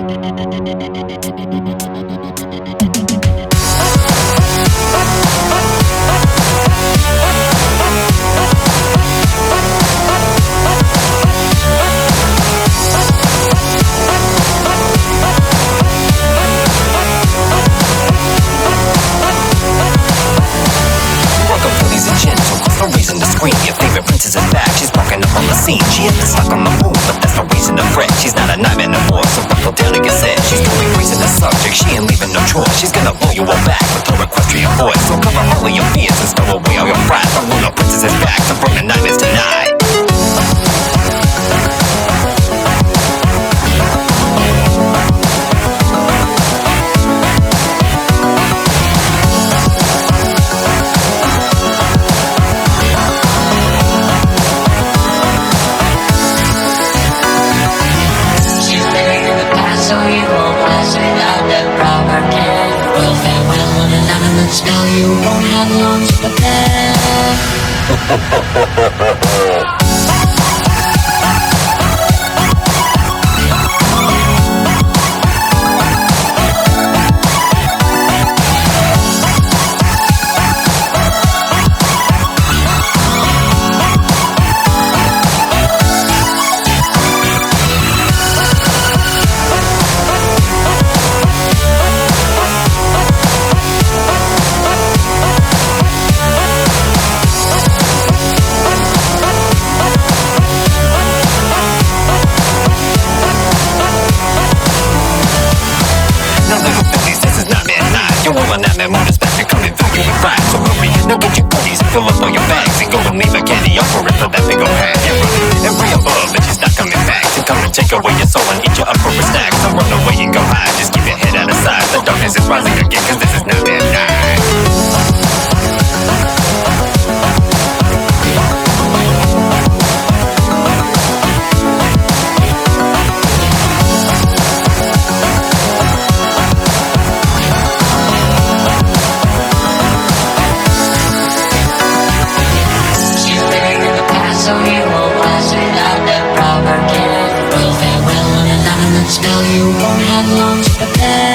Princess is back, she's walking up on the scene. She hit the stuck on the move, but that's no reason to fret. She's not a nightmare no more, so buckle down and get set. She's doing raising the subject, she ain't leaving no choice. She's gonna blow you all back with her equestrian voice. So cover all of your fears and stow away all your pride. The Luna Princess is back to bring the nightmares tonight. So you won't pass without the proper care. Well, farewell on an animate spell. You won't have long to prepare. You're all on that moon is back, you're coming through, you're right. So hurry, now get your goodies and fill up all your bags. And go and leave a candy offer it for that big old hat. You're running every above, but she's not coming back. To come and take away your soul and eat you up for a snack. So run away and go hide, just keep your head out of sight. The darkness is rising again, cause this is not midnight. So you won't pass without the proper care. Well, farewell on an animate spell. You won't have long to prepare.